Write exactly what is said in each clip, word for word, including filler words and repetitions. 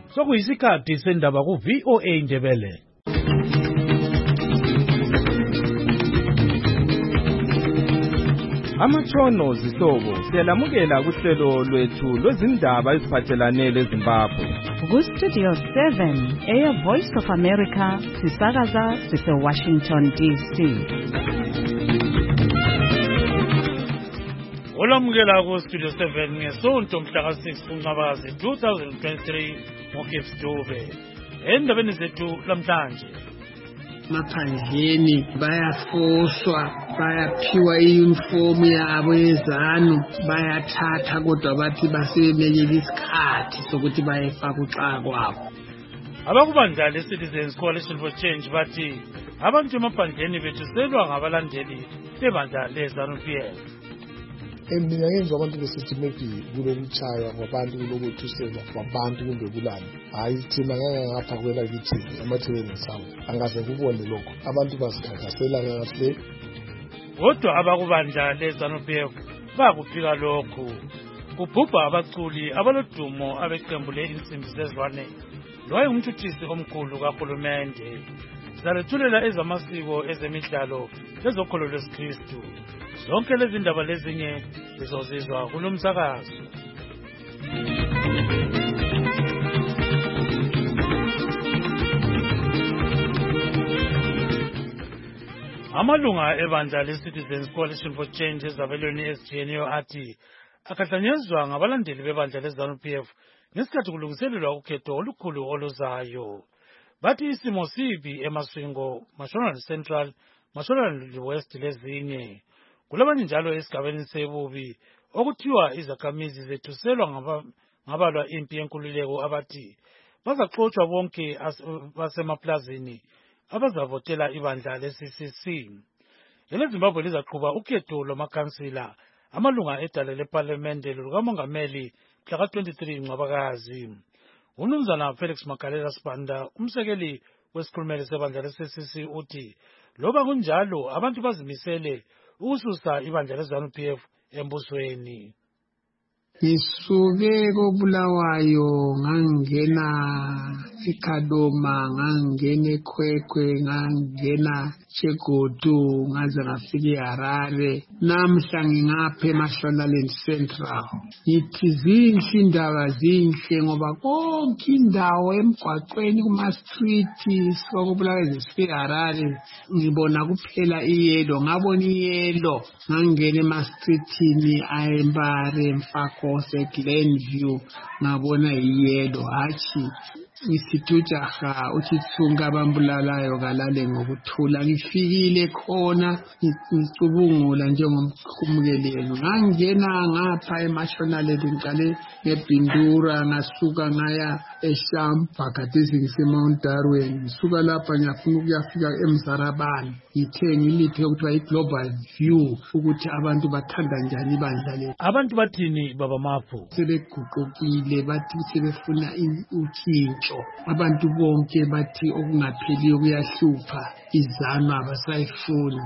sokuyisikhathi sendaba ku V O A Ndebele. Amatshono zihlobo siyalamukela kuhlelo lwethu lwezindaba eziphathelane leZimbabwe. Ku Studio seven, Air Voice of America, sisakaza sise Washington D C. Olamukela ku Studio seven ngesonto mhla six kuNcwaba two thousand twenty-three ngoKepstove. Endabeni zethu lamhlanje. Maphandleni bayafoswa, bayaphiwa iuniform yabo yezanu, bayathatha kodwa bathi basebemelele isikhathi sokuthi bayefaka uxa kwabo. Abakubandla le-Citizens Coalition for Change bathi abantu emaphandleni bethuselwa ngabalandeli bebandla le-ZANU-P F. Mina ngenzwa abantu besithi maybe kulokuchaya kwabantu kulokuthuselwa kwabantu kumbe kulani. Hayi thina ngangapha kwela kithi emathebeni sawo angaze kubone lokho abantu basikhakhasela kahle. Kodwa abakubandla le-ZANU-P F bakufika lokhu kubhubha abaculi abalodumo abeqembu le-insimbi zezwane lwayengumthuthisi omkhulu kahulumende. Salethulela ezamasiko ezemidlalo lezokholo lwesikristu. Zonke lezi ndaba lezinye zizozizwa kulo msakazo. Amalunga ebandla le-Citizens Coalition for Change ezabelweni S G N U athi akahlanyezwa ngabalandeli bebandla le-ZANU-P F ngesikhathi kulungiselelwa ukhetho olukhulu oluzayo. Bathi isimo sibi eMaswingo, Mashonaland Central, Mashonaland West lezinye. Kulabanye njalo esigabeni sebubi okuthiwa izakhamizi zethuselwa ngabalwa impi yenkululeko abathi bazaxotshwa bonke basemaplazini abazavotela ibandla le-C C C. EleZimbabwe lizaqhuba ukhetho lwamakhansila amalunga edale leParliamente lukamongameli mhla twenty-three Ncwabakazi. UMnumzana Felix Makalela Sibanda, umsekeli wesikhulumeli sebandla le-C C C uthi loba kunjalo abantu bazimisele ukususa ibandla le-ZANU-P F embusweni. Ngisuke koBulawayo ngangena eKadoma, ngangena eKhwekhwe, ngangena eChegodu, ngaze ngafika eHarare. Namhla ngingapha eMashonaland Central. Ngithi zinhle indaba zinhle ngoba konke indawo emgwaqweni kuma-street sokubulawayo sifika eHarare ngibona kuphela iyelo. Ngabona iyelo ngangena ema-streetini ayeMbare, Mfako, Glenview, ngabona iyelo. Hachi isithujaha uthithunga abambulalayo kalale ngokuthula. Ngifikile khona ngicubungula njengomkhumukelelo. Ngangena ngapha eMashonaland ngiqale ngeBindura ngasuka ngaya eSham phakathi ngiseMount Darwin. Ngisuka lapha ngiyafuna ukuyafika eMzarabani. Ngithe ngiliphe ukuthiwa iGlobal View ukuthi abantu bathanda njani ibandla lethu. Abantu bathini baba Mapho? Sebeguqukile bathi sebefuna utshintsho. Abantu bonke bathi okungapheliyo kuyahlupha, izanu abasayifuni.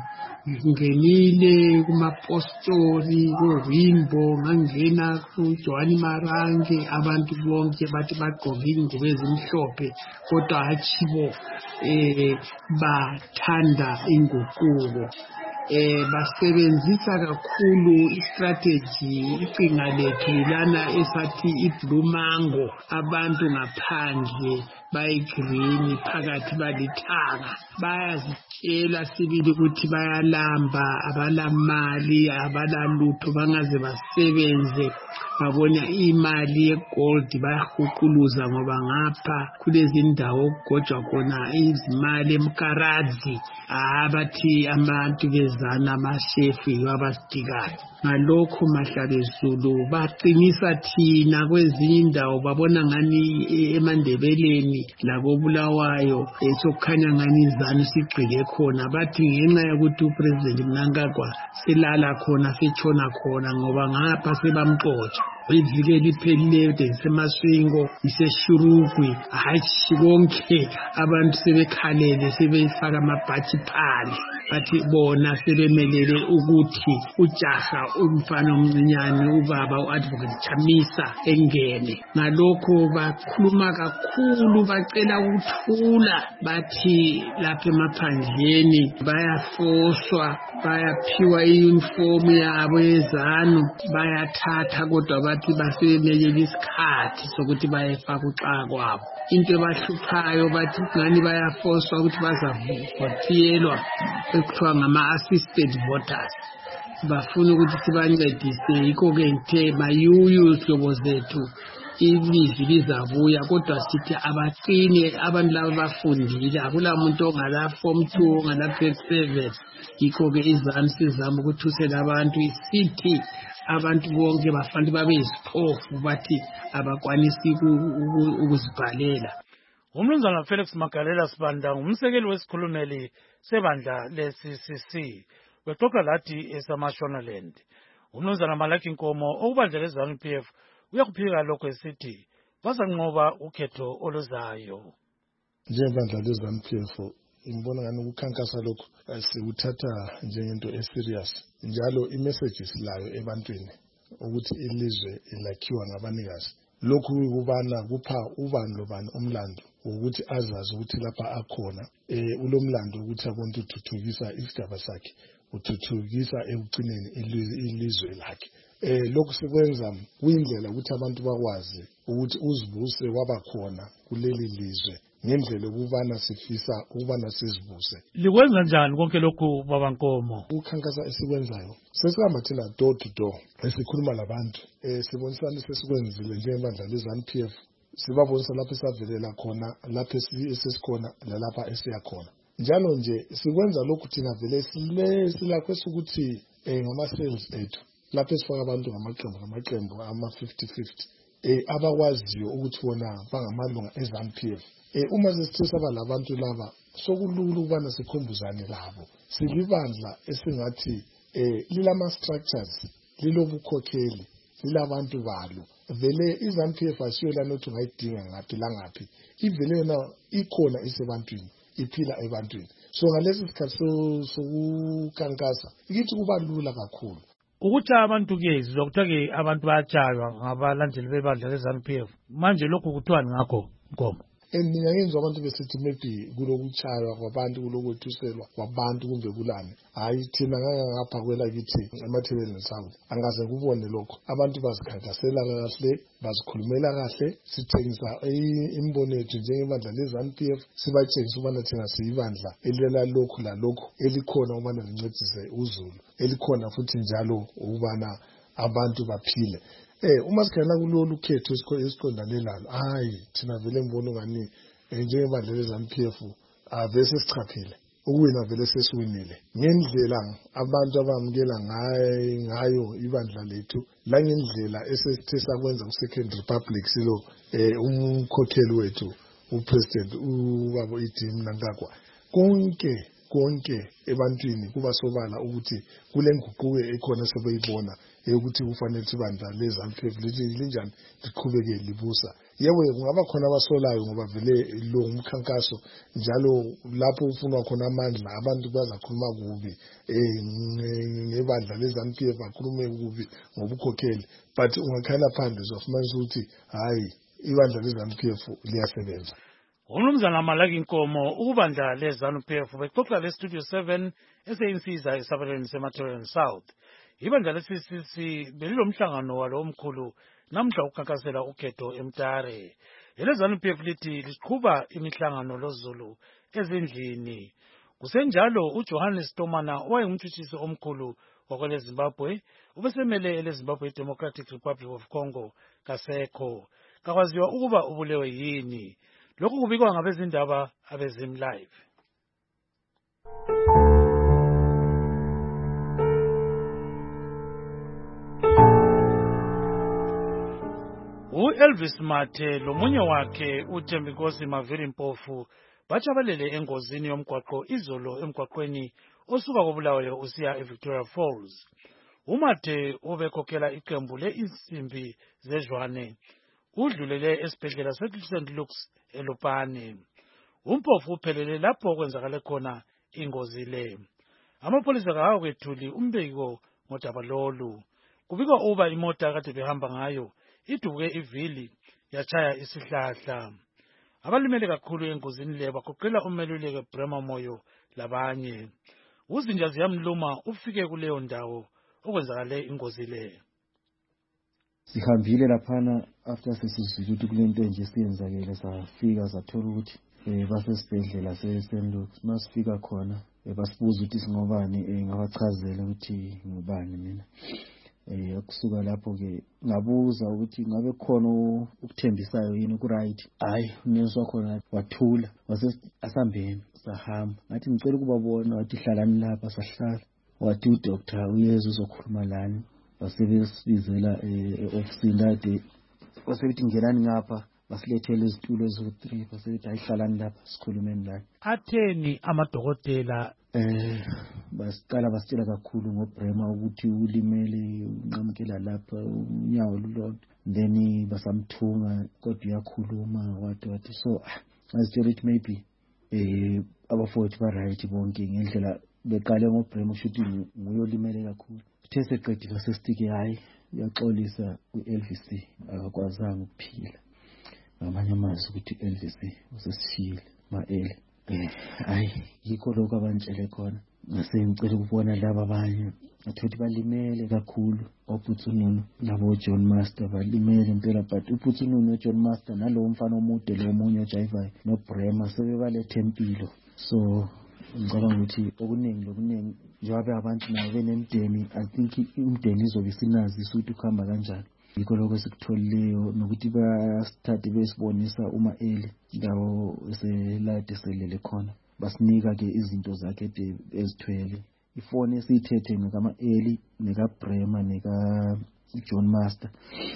Ngingenile kumapostori, kuRainbow, ngangena kuJohani Marange, abantu bonke bathi bagqoke ingubo ezimhlophe kodwa hachibo eh bathanda inguquko. Eh basebenzisa kakhulu istrategy icinga lethu lana esathi iBlue Mango. Abantu ngaphandle bayigreen phakathi balithanga, bayazitshela sibili ukuthi bayalamba, abalamali, abalalutho, bangaze basebenze babona imali yegold bayahuquluza ngoba ngapha kulezi indawo okugojwa khona izimali eMkaradzi. Abathi abantu bezana amashefu abasitikayo. Ngalokho mahlabezulu baqinisa thina kwezinye indawo babona ngani eMandebeleni lakoBulawayo esokukhanya ngani izanu sigcike khona. Bathi ngenxa yokuthi uPresident Mnangagwa selala khona setshona khona ngoba ngapha sebamxotsha. Ivike liphelileyo ngiseMaswingo, ngiseshurugwi, hayi konke abantu sebekhalele sebefaka amabhathi phandle. bathi bona sebemelele ukuthi ujaha umfana omncinyane ubaba u-advocate Chamisa engene. Ngalokho bakhuluma kakhulu, bacela ukuthula, bathi lapha emaphandleni bayafoswa, bayaphiwa i-uniform yabo yezanu, bayathatha kodwa bathi basebemelele isikhathi sokuthi bayefaka uxaka kwabo. Into ebahluphayo bathi ngani bayafoswa ukuthi bazavotiyelwa ekuthiwa ngama-assisted voters. Bafuna ukuthi sibancedise, yikho-ke ngithe mayuyu hlobo zethu ilizwi lizabuya, kodwa sithi abaqine abantu laba bafundile, akula muntu ongala form two ongala grade seven. Yikho-ke izami sizama ukuthusela abantu isithi abantu bonke bafanele babe yisiphofu, bathi abakwanisi ukuzibhalela. Umnumzana Felix Magalela Sibanda ngumsekeli wesikhulumeli sebandla le-C C C wexoxa lathi esaMashonaland. Umnumzana Malaki Nkomo okubandla le-ZANU P F uyakuphika lokho esithi bazanqoba ukhetho oluzayo. Njengebandla le-ZANU P F ngibona ngani ukukhankasa lokho sikuthatha njengento eserious, njalo i-message silayo ebantwini ukuthi ilizwe ilakhiwa ngabanikazi. Lokhu kubana kupha ubani lobani umlando ukuthi azazi ukuthi lapha akhona eh ulomlando ukuthi abantu uthuthukisa isigaba sakhe, uthuthukisa ekugcineni ilizwe lakhe. Eh lokhu sikwenza kuyindlela ukuthi abantu bakwazi ukuthi uzibuse wabakhona kuleli lizwe ngendlela ukubana sifisa ukubana sizibuse. Likwenza njani konke lokhu baba Nkomo? Ukhankasa esikwenzayo sesihamba thina door to door esikhuluma labantu, eh sibonisana sesikwenzile njengebandla le-ZANU P F, sibabonisa lapho esavelela khona, lapho esesikhona lalapha esiya khona. Njalo nje sikwenza lokhu thina vele sile silakho ukuthi eh ngama-sales ethu lapho esifaka abantu ngamaqembu ngamaqembu ama fifty fifty eh abakwaziyo ukuthi bona bangamalunga e-ZANU P F. Eh uma sesithe saba labantu laba sokulula ukubana sikhumbuzane labo. Silibandla esingathi eh lilama structures, lilobukhokheli, lilabantu balo. Vele i-ZANU P F asiyo lana ukuthi ungayidinga ngaphi la ngaphi. Ivele yona ikhona isebantwini, iphila ebantwini. So ngalesi sikhathi sokukankasa ikithi kuba lula kakhulu. Ukuthi abantu ke sizokutha ke abantu bayatshaywa ngabalandeli bebandla le-ZANU P F. Manje lokhu kuthiwani ngakho Nkomo? Mina ngenzwa abantu besithi maybe kulokuchaywa kwabantu, kulokwethuselwa kwabantu kumbe kulani. Hayi thina ngangapha kwela kithi emathebeleni sawo angaze kubone lokho. Abantu bazikhankasela kahle, bazikhulumela kahle, sithengisa imbono yethu njengebandla le-ZANU P F, sibatshengisa ubana thina siyibandla elela lokhu la lokhu elikhona ubana lincedise uZulu, elikhona futhi njalo ubana abantu baphile. Eh uma sikhona kulolu khetho esiqondane lalo, hayi thina vele ngibona ngani njengebandla le-ZANU P F avese sichaphile ukuwina vele sesiwinile ngendlela abantu abamukela ngayo ibandla lethu la ngendlela esesithe sakwenza ku-Second Republic silo eh umkhokheli wethu upresident ubaba Idi Mnangagwa. Konke konke ebantwini kuba sobala ukuthi kule nguquko ekhona sebeyibona ukuthi kufanele ibandla le-ZANU P F lithi linjani liqhubeke libusa. Yebo kungaba khona abasolayo ngoba vele lo umkhankaso njalo lapho ufunwa khona amandla abantu bazakhuluma kubi eh ngebandla le-ZANU P F bakhulume kubi ngobukhokheli, but ungakhala phandle uzofumanisa ukuthi hayi ibandla le-ZANU P F liyasebenza. Umnumzana Malaki Nkomo ukubandla le-ZANU P F bexoxa le-Studio seven eseyinsiza esabelweni seMathebeleni South. Ibandla le-C C C belilomhlangano walo omkhulu namhla ukukhankasela ukhetho eMtare. Ele-ZANU P F lithi liqhuba imihlangano loZulu ezindlini. Kusenjalo uJohannes Tomana owayengumthuthisi omkhulu wakwele Zimbabwe ubesemele ele-Zimbabwe Democratic Republic of Congo kasekho. Kakwaziwa ukuba ubulewe yini. Lokhu kubikwa ngabezindaba abezim live. U-Elvis Mathe lomunye wakhe uThembinkosi Maviri Mpofu batshabalele engozini yomgwaqo izolo emgwaqweni osuka koBulawayo usiya eVictoria Falls. uMathe ubekhokhela iqembu le-insimbi zezwane udlulele esibhedlela se-Saint Luke's eLupane. uMpofu uphelele lapho kwenzakale khona ingozi le. Amapholisa kawakwethuli umbiko ngodaba lolu. Kubikwa uba imota kade behamba ngayo idubuke ivili yachaya isihlahla. Abalimele kakhulu engozini le bagoqela umeluleki Brema Moyo labanye. Uzinja ziyamluma ufike kuleyo ndawo okwenzakale ingozi le. Sihambile laphana after sesizwile ukuthi kulento nje siyenzakele safika sathola ukuthi eh basesibhedlela seSenduk. Masifika khona basibuza ukuthi singobani, ngabachazela ukuthi ngubani mina. Eh kusuka lapho ke ngabuza ukuthi ngabe khona ukuthembisayo yini ku right. Hayi uNeso khona wathula wase asambeni sahamba. Ngathi ngicela ukubabona wathi hlalani lapha sahlala. Wathi uDoctor uYesu uzokhuluma lani. Basebesizela e-office lade basebethi ngelani ngapha basilethele izitulo eziwu three basebethi ayihlalani lapha sikhulumeni la. Atheni amadokotela eh basiqala basitshela kakhulu ngoBrema ukuthi ulimele unqamkela lapha unyawo lulodwa, then basamthunga kodwa uyakhuluma wathi wathi so asitshela ukuthi maybe eh abafowethu ba right bonke ngendlela beqale ngoBrema ushuthi nguyolimele kakhulu. These qedile sesitike hayi uyaxolisa ku-L V C akakwazanga ukuphila. Ngamanye amazwi ukuthi L V C usesishile ma-ele. Eh hayi yikho lokho abantshele khona. Ngase ngicela ukubona laba abanye athothi balimele kakhulu. oPhutsununu nabo John Master balimele impela, but uPhutsununu noJohn Master nalowo mfana omude lo omunye ojivayo noBrema sebebalethe empilo. So ngicabanga ukuthi okuningi lokuningi njengoba abantu nabo benemdeni, I think umdeni izobe sinazisa ukuthi ukuhamba kanjani. Yikho lokho sikutholileyo nokuthi basithathe besibonisa uma eli ndawo eselade selele khona. Basinika ke izinto zakhe ezithwele. Ifoni esiyithethe ngama Eli nekaBrema neka John Master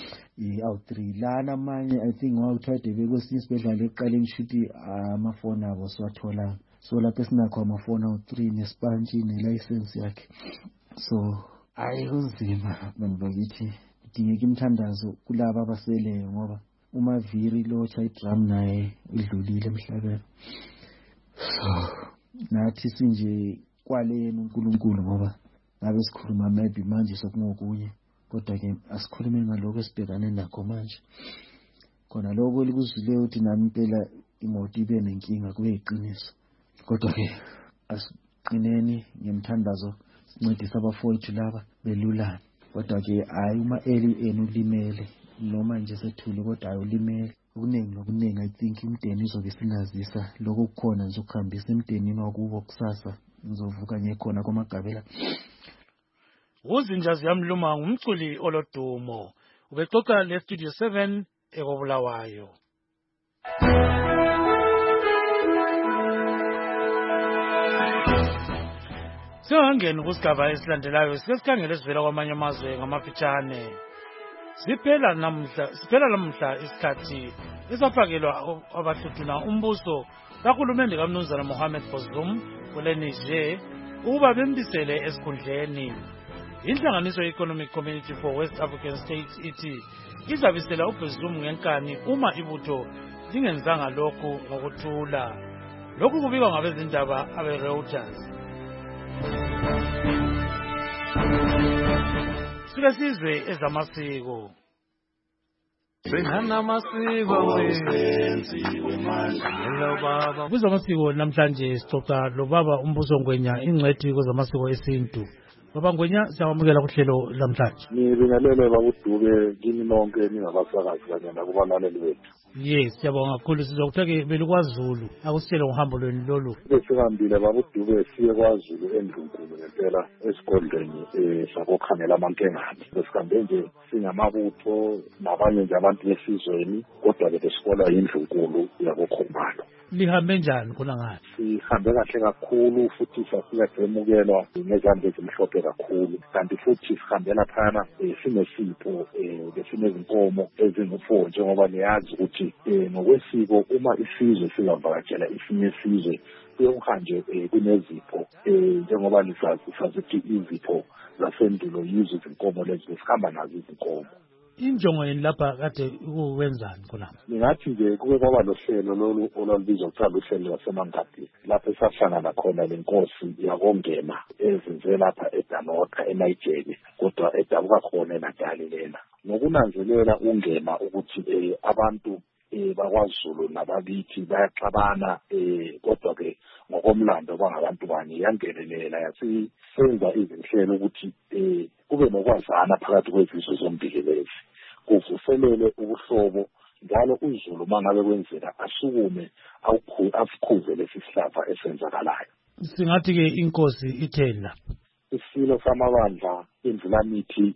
i-out three lana manje I think wawuthade bekwesinye isibhedlela eqale ngishuthi amafoni abo siwathola. So lapho sinakho amafoni awu three nespanchi nelicense yakhe. So ayikuzima abantu bakithi kudingeka imthandazo kulabo abaseleyo ngoba uMaviri lo chai drum naye udlulile emhlabeni. So nathi sinje kwalena uNkulunkulu ngoba ngabe sikhuluma maybe manje sokungokunye, kodwa ke asikhulume ngaloko esibhekane nakho manje. Khona lokho likuzwile ukuthi nami impela imoto ibe nenkinga kube iqiniso. Kodwa ke asiqineni ngemthandazo sincedisa abafowethu laba belulana. Kodwa ke hayi uma eli enu limele noma nje sethule kodwa hayi ulimele. Okuningi nokuningi I think imdeni izobe sinazisa lokho kukhona nje ukuhambisa emdenini wakubo kusasa ngizovuka ngekhona kwamagabela. Uzinja ziyamluma ngumculi olodumo ubexoxa le Studio seven ekobulawayo. Singangeni kusigaba esilandelayo sike sikhangele sivela kwamanye amazwe ngamafitshane. Siphela namhla siphela namhla isikhathi esafakelwa abahlutuna umbuso kahulumende kaMnumzana Mohamed Bazoum kule Niger ukuba bembisele esikhundleni. Inhlanganiso Economic Community for West African States ithi izabisela uBazoum ngenkani uma ibutho lingenzanga lokhu ngokuthula. Lokhu kubikwa ngabezindaba abe-Reuters. Sike sizwe ezamasiko. Bengana masiko wenziwe manje lo baba. Kuzamasiko namhlanje sixoxa lo baba uMbuso Ngwenya ingcwethi kuzamasiko esintu. Baba Ngwenya siyamukela kuhlelo namhlanje. Ngibingelele bakudube kini nonke ningabasakazi kanye nakubalaleli bethu. Yes, siyabonga kakhulu sizokuthake belikwaZulu akusitshele ngohambo lweni lolu. Besihambile bakudube siye kwaZulu eNdlunkulu ngempela esigodlweni eh sakokhanela amankengane. Besihambe nje singamabutho nabanye nje abantu besizweni kodwa ke besikole eNdlunkulu yakokhombalo. Lihambe njani khona ngathi? Sihambe kahle kakhulu futhi safika semukelwa ngezandla ezimhlophe kakhulu. Kanti futhi sihambela phana sinesipho besinezinkomo ezingu-four njengoba niyazi ukuthi ngokwesiko uma isizwe sizavakatshela esinye isizwe kuyonhanje kunezipho njengoba lisazi sazithi izipho zasendulo yizo izinkomo lezi besihamba nazo izinkomo. injongo yini lapha kade uwenzani khona? Ngingathi nje kube kwaba lohlelo lolu olubizwa kuthiwa uhlelo lwaseMangadi lapho esahlangana khona lenkosi yakongema ezinze lapha eDanota eNigeria kodwa edabuka khona eNatali lena. Nokunanzelela ungema ukuthi eh, abantu eh, bakwaZulu nababithi bayaxabana eh, kodwa ke ngokomlando bangabantu bani yangenelela yasisenza izinhlelo ukuthi eh, kube nokwazana phakathi kwezizwe zombili lezi kuvuselele ubuhlobo njalo uZulu mangabe kwenzeka asukume awukhuze lesi sihlava esenzakalayo. Singathi ke inkosi itheni lapha? Isilo samabandla imvulamithi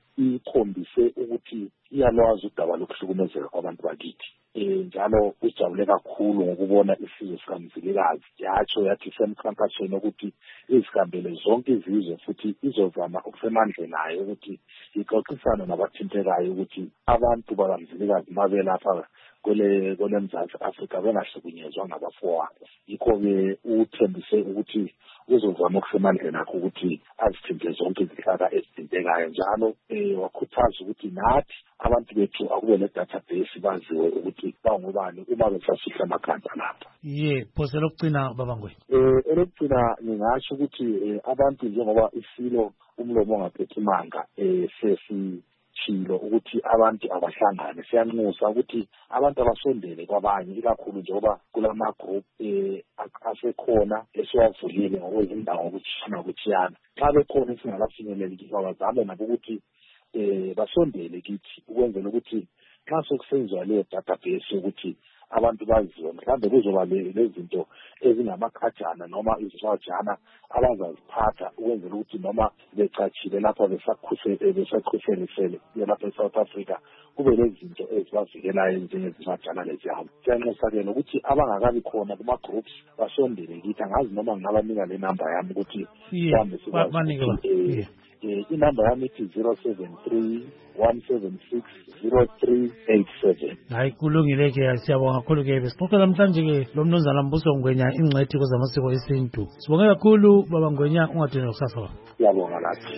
ikhombise ukuthi iyalwazi udaba lokuhlukumezeka kwabantu bakithi. Eh njalo ujabule kakhulu ngokubona isizwe sikamzilikazi yatsho yathi semkhankasweni ukuthi izihambele zonke izizwe futhi izozama ukusemandle nayo ukuthi ixoxisane nabathintekayo ukuthi abantu bakamzilikazi mabelapha kwele kwelemzansi Afrika bengahlukunyezwa ngabafowabo. Yikho-ke uthembise ukuthi uzozama ukusemandle nakho ukuthi azithinte zonke izihlaka ezithintekayo njalo eh wakhuthaza ukuthi nathi abantu bethu akube le database baziwe ukuthi bangubani uma besasihla amakhanda lapha. Ye, phose lokugcina babangwe. Eh elokugcina ngingasho ukuthi abantu njengoba isilo umlomo ongaphethe imanga eh sesi chilo ukuthi abantu abahlangane siyanxusa ukuthi abantu abasondele kwabanye ikakhulu njengoba kulama group eh asekhona esiwavulile ngokwezindawo ukuthina ukuthiyana xa bekhona singakafinyeleli kwabazame nabo ukuthi eh basondele kithi ukwenzela ukuthi xa sokusenzwa le database ukuthi abantu baziwe mhlambe kuzoba lezinto ezingamakhajana noma izicwajana abazaziphatha ukwenzela ukuthi noma becachile lapha besakhusele besakhuselisele lapha eSouth Africa kube lezinto ezibavikelayo njengezicwajana lezihamba. Siyanxusa-ke nokuthi abangakabi khona kuma groups basondele kithi angazi noma ngingabanika le number yami ukuthi mhlambe sikwazi eh inamba yami ithi zero seven three one seven six zero three eight seven. Hayi kulungile ke siyabonga kakhulu ke besixoxa namhlanje ke lo mnumzana Mbuso Ngwenya ingcwethi kwezamasiko esintu. Sibonga kakhulu baba Ngwenya ungadini nokusasa. Siyabonga lathi.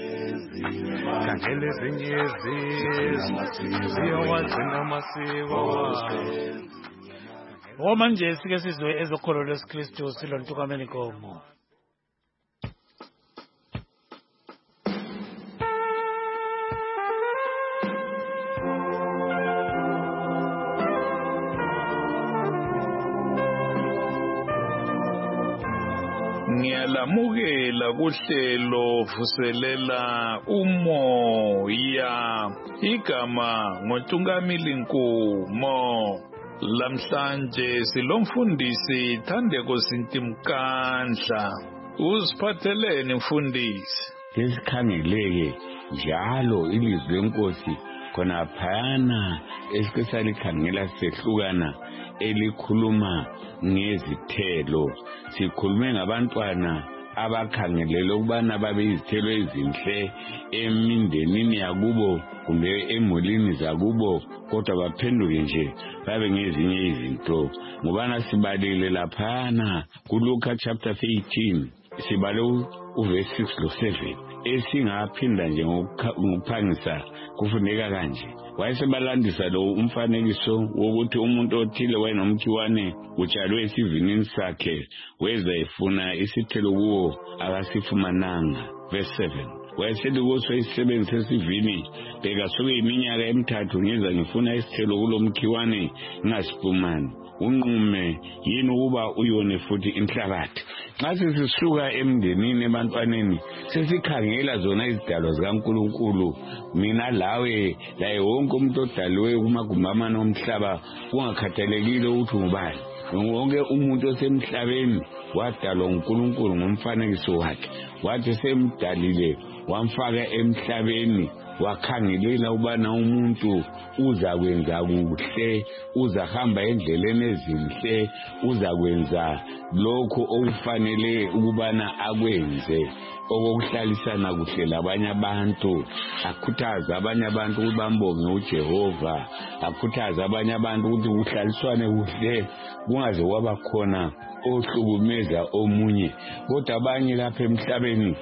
Kangele zinyezi ziyawazi namasiko. Omanje sike sizwe ezokholo lwesikristu silontukameni komo. Ngiyalamukela kuhlelo vuselela umoya igama ngoNtungamili Nkumo. Lamhlanje silomfundisi Thandeko Sintimkandla. Uziphatheleni mfundisi? Lesikhangeleke njalo ilizwi lenkosi khona phana esikesalikhangela sehlukana elikhuluma ngezithelo. Sikhulume ngabantwana abakhangelele ukubana babe izithelo ezinhle emindenini yakubo kumbe emulini zakubo kodwa baphenduke nje babe ngezinye izinto. Ngobana sibalile laphana kuLuka chapter eighteen sibale uverse six lo seven esingaphinda nje ngokuphangisa kufuneka kanje. Wayesebalandisa lo umfanekiso wokuthi umuntu othile wayenomkhiwane utshalwe esivinini sakhe weza efuna isithelo kuwo akasifumananga. Verse seven wayeseli kuso isisebenzi sesivini bheka soke iminyaka emithathu ngiza ngifuna isithelo kulo mkhiwane ngasifumani. Unqume yini ukuba uyone futhi inhlabathi. Xa sisisuka emndenini ebantwaneni sesikhangela zona izidalwa zikaNkulunkulu mina lawe laye wonke umuntu odaliwe kumagumama nomhlaba ungakhathalekile ukuthi ngubani. Wonke umuntu osemhlabeni wadalwa uNkulunkulu ngomfanekiso wakhe. Wathi semdalile wamfaka emhlabeni wakhangelela ubana umuntu uza kwenza kuhle, uzahamba endleleni ezinhle, uza kwenza lokho okufanele ukubana akwenze. okokuhlalisana kuhle labanye abantu, akhuthaza abanye abantu ukuthi bambonge uJehova, akhuthaza abanye abantu ukuthi kuhlaliswane kuhle kungaze kwaba khona ohlukumeza omunye. Kodwa abanye lapha emhlabeni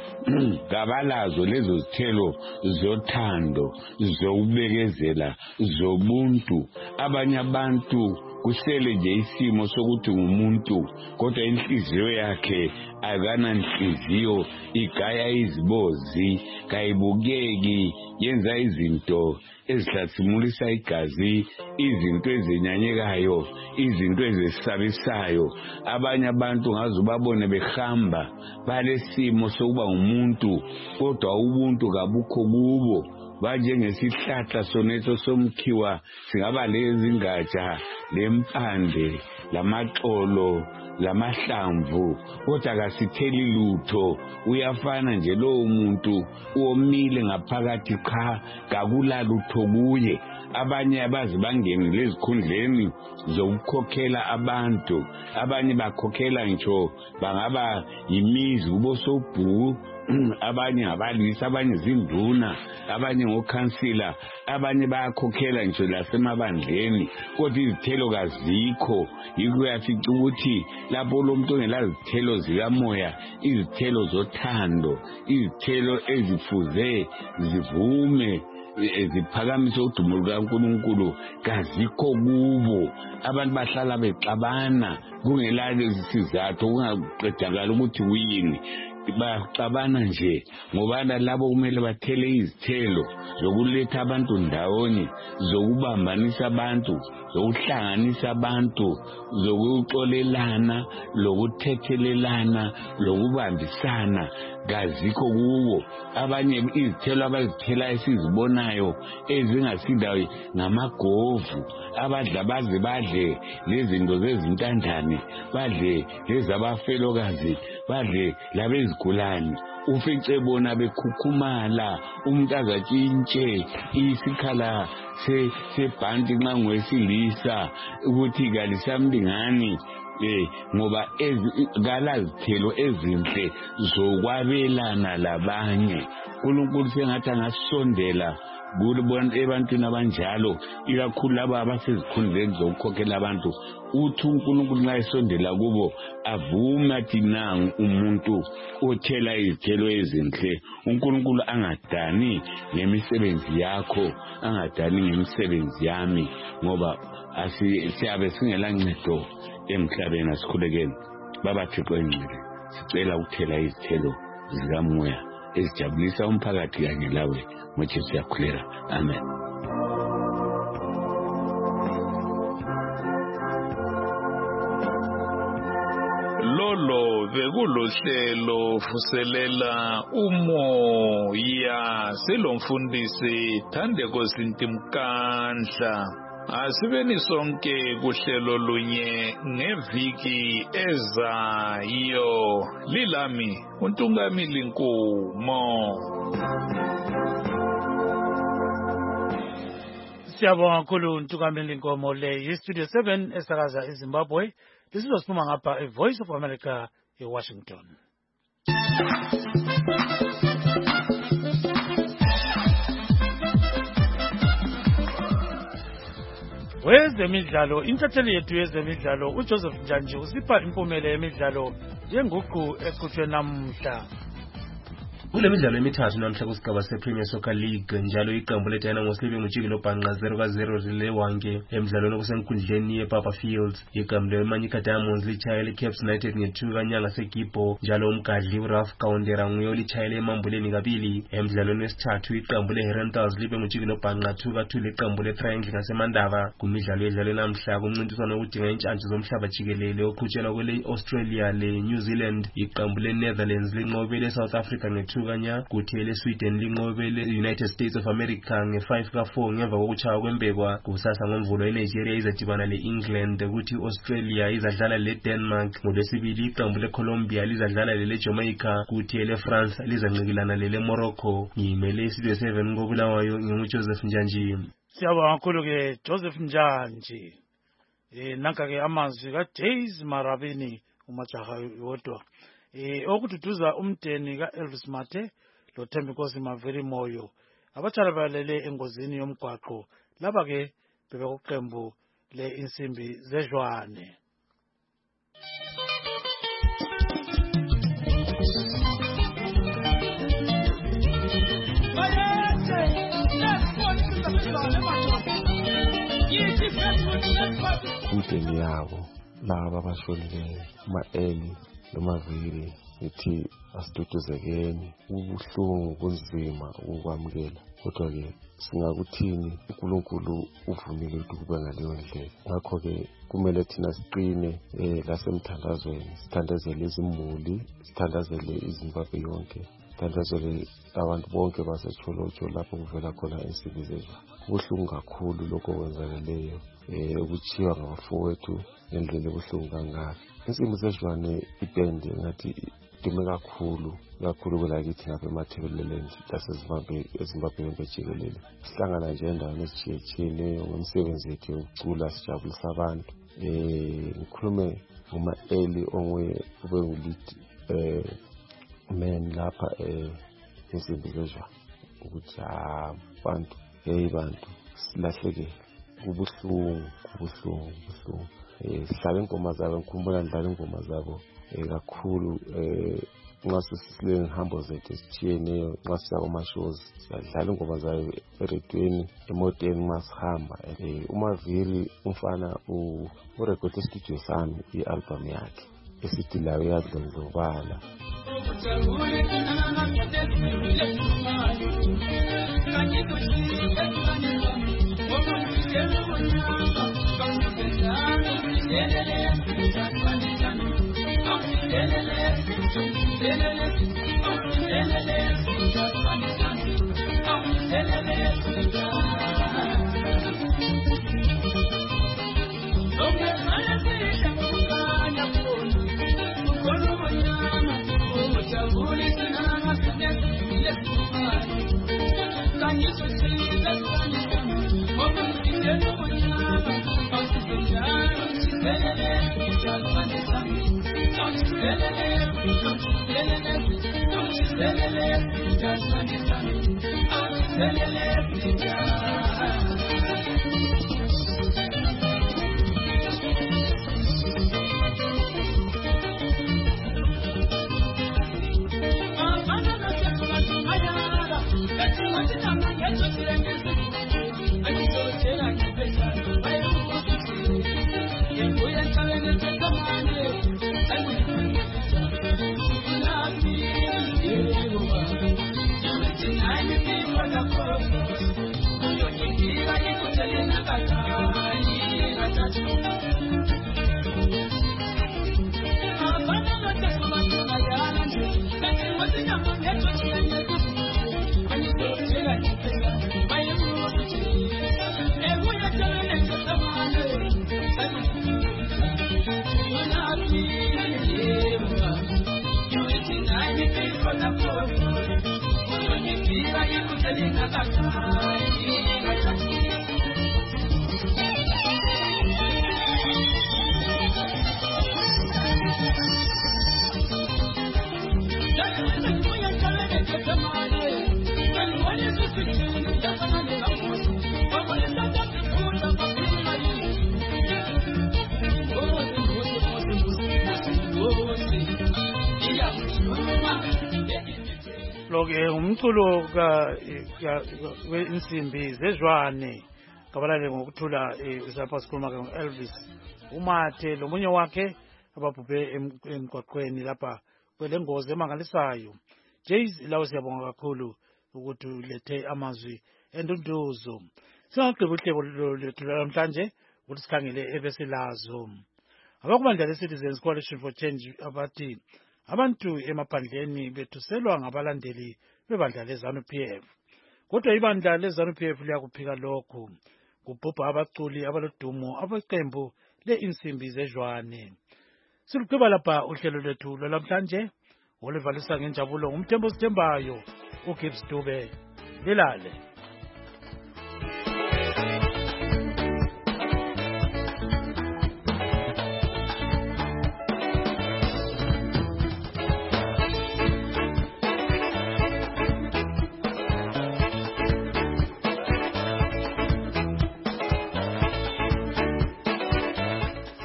kabalazo lezo zithelo zothando, zokubekezela, zobuntu. Abanye abantu kusele nje isimo sokuthi ngumuntu kodwa inhliziyo yakhe akananhliziyo, igaya izibozi, kayibukeki, yenza izinto ezihlasimulisa igazi, izinto ezinyanyekayo, izinto ezisabisayo. Abanye abantu ngaze babone behamba balesimo sokuba umuntu kodwa ubuntu kabukho kubo. Banjengesihlahla soneso somkhiwa, singaba lezingatsha, lempande, lamaxolo, lamahlamvu, kodwa kasitheli lutho. Uyafana nje lowo muntu uomile ngaphakathi, cha kakulalutho kuye. Abanye abazi bangene lezikhundleni zokukhokhela abantu, abanye bakhokhela ngisho bangaba yimizi kubo sobhuku, abanye abalisa, abanye zinduna, abanye ngokhansila, abanye bayakhokhela ngisho lasemabandleni, kodwa izithelo kazikho. Yikho uyafica ukuthi lapho lo muntu ongelazithelo zikamoya, izithelo zothando, izithelo ezifuze zivume ziphakamise udumo lukaNkulunkulu, kazikho kubo. Abantu bahlala bexabana kungelalo isizathu, kungaqedakala ukuthi kuyini. Baxabana nje ngobana labo kumele bathele izithelo zokuletha abantu ndawonye, zokubambanisa abantu, zokuhlanganisa abantu, zokuxolelana, lokuthethelelana, lokubambisana. Kazikho kuwo. Abanye izithelo abazithela esizibonayo ezingasindayo ngamagovu, abadla baze badle lezinto zezintandane, badle lezabafelokazi, badle labezigulane. Ufice bona bekhukhumala, umuntu azatshintshe isikhala sebhanti nxa ngowesilisa ukuthi kalisamlingani. Eh ngoba ezgalazithelo ezinhle zokwabelana labanye. uNkulunkulu sengathi angasondela kubona ebantwini abanjalo, ikakhulu laba abasezikhundleni zokukhokhela abantu. Uthi uNkulunkulu nxa esondela kubo avume athi nangu umuntu othela izithelo ezinhle. uNkulunkulu angadani ngemisebenzi yakho, angadani ngemisebenzi yami, ngoba siyabe singela ncedo emhlabeni. Asikhulekeni baba Thixo engcwele, sicela ukuthela izithelo zikamoya ezijabulisa umphakathi kanye lawe, ngoJesu siyakhuleka. Amen. Lolo bekulohlelo vuselela umoya selomfundisi Thandeko Sintimkandla. Asibeni sonke kuhlelo lunye ngeviki ezayo. Lilami uNtungamili Nkumo. Siyabonga kakhulu uNtungamili Nkomo. Le yiStudio seven esakaza eZimbabwe. Lisizosipuma ngapha eVoice of America eWashington. Wezemidlalo, intatheli yethu yezemidlalo uJoseph Njanji usipha impumela yemidlalo yenguqu eqhutshwe namhla. Kule midlalo emithathu namhla kusigaba sePremier Soccer League, njalo iqembu leDynamo libe ngujikelo bhanqa zero ka zero lilewanke emidlalweni okusenkundleni yePapa Fields. Iqembu leManyika Diamonds litshayele iCaps United ngethu kanyanga seGibho, njalo umgadli uRalph Kaundera nguye olitshayele emambuleni kabili. Emidlalweni wesithathu iqembu leHerentals libe ngujikelo bhanqa two ka two leqembu leTriangle ngaseMandava. Kumidlalo edlalwe namhla kumncintiswano wokudinga intshantshu zomhlaba jikelele oqhutshelwa kwele Australia le New Zealand, iqembu leNetherlands linqobele South Africa ngethu kanya, kuthi leSweden linqobele United States of America nge-five ka four ngemva kokuchaya kwembekwa. Kusasa ngomvulo iNigeria izadibana le-England, kuthi Australia izadlala le-Denmark. Ngolwesibili iqembu leColombia lizadlala lele-Jamaica, kuthi leFrance lizancikilana lele-Morocco. Ngimele iStudio seven koBulawayo, nginguJoseph Njanji. Siyabonga kakhulu ke Joseph Njanji. Eh nanka ke amazwi kaJays Marabini umajaha wodwa. eh okududuza umdeni kaElvis Mathe lo Thembinkosi Maveri Moyo abathalabalele engozini yomgwaqo laba ke bebekuqembu le insimbi zezwane. Umdeni yabo laba abasholileyo ma-eli nomaviri ithi asiduduzekeni ubuhlungu kunzima ukwamukela kodwa-ke singakuthini uNkulunkulu uvumile ukuthi kube ngaleyo ndlela ngakho-ke kumele thina siqine um lasemthandazweni sithandazele izimuli sithandazele iZimbabwe yonke sithandazele abantu bonke basetsholotsho lapho kuvela khona insimbi zezwane. Kubuhlungu kakhulu lokho okwenzakeleyo um ukuchiywa ngabafowethu ngendlela ebuhlungu kangaka. Insimbi zezwane ipende ngathi dume kakhulu kakhulu kwelakithi ngapha emathebeleleni laseZimbabwe eZimbabwe yonke jikelele. Sihlangana nje endaweni ezitshiyetshiyeneyo ngemisebenzi yethu yokucula sijabulisa abantu. um ngikhulume nguma-eli onguye ube ngu-lead um man lapha um insimbi zezwane ukuthi abantu hey bantu silahlekele kubuhlungu kubuhlungu kubuhlungu. um sihlala ingoma zabo ngikhumbula ndidlala ingoma zabo um kakhulu um nxa sisile ngihambo zethu esitshiyeneyo nxa siya kuma-shows siyadlala ingoma zayo eredweni emoteni uma sihamba. um uMaviri umfana urekhode estudio sami i-album yakhe esithi layo yadlondlobala. Loke umculo ka wensimbi zezwane kabalale ngokuthula isapha sikhuluma ke Elvis uMathe lomunye wakhe ababhubhe emgwaqweni lapha kwelengozi emangalisayo. Jays lawo siyabonga kakhulu ukuthi ulethe amazwi endunduzo. Singaqhubeka uhlelo lethu namhlanje ukuthi sikhangele ebesilazo. Abakubandla le-Citizens Coalition for Change abathi abantu emaphandleni bethuselwa ngabalandeli bebandla leZANU-P F. Kodwa ibandla leZANU-P F liyakuphika lokhu. Kubhubha abaculi abalodumo abeqembu le-insimbi zezwane. Siluqhuba lapha uhlelo lethu lwalamhlanje. Olivalisa ngenjabulo ngumthembo sithembayo uGibbs Dube. Lilale.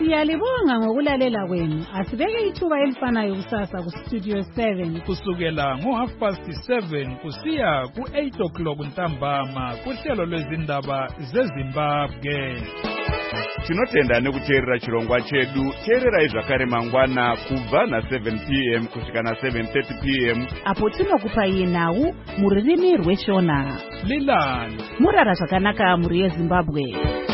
Siyalibonga ngokulalela kwenu. Asibeke ithuba elifanayo kusasa ku Studio seven kusukela ngo half past seven kusiya ku eight o'clock ntambama kuhlelo lwezindaba zeZimbabwe. Tinotenda nekuteerera chirongwa chedu. Teererai zvakare mangwana kubva na seven p m kusvika na seven thirty p m apo tinokupai nhau mururimi rweshona. Lilani Murara zvakanaka muri yeZimbabwe.